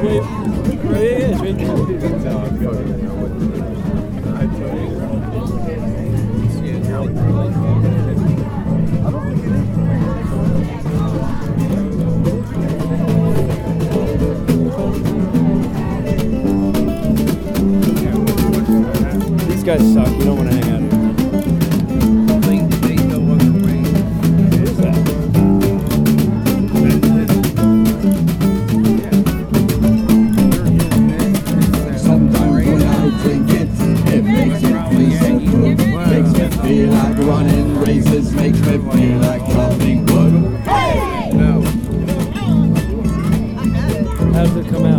These guys suck. You don't want to hang out here. Feel like running races, makes me feel like chopping wood. Hey! How does it come out?